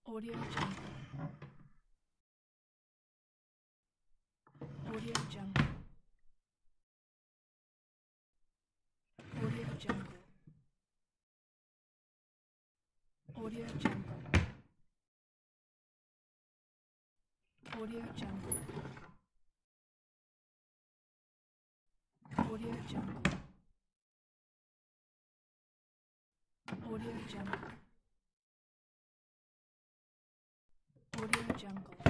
Audio Jungle. Audio Jungle. Audio Jungle. Audio Jungle. Audio Jungle. Audio Jungle. Audio Jungle. Audio Jungle.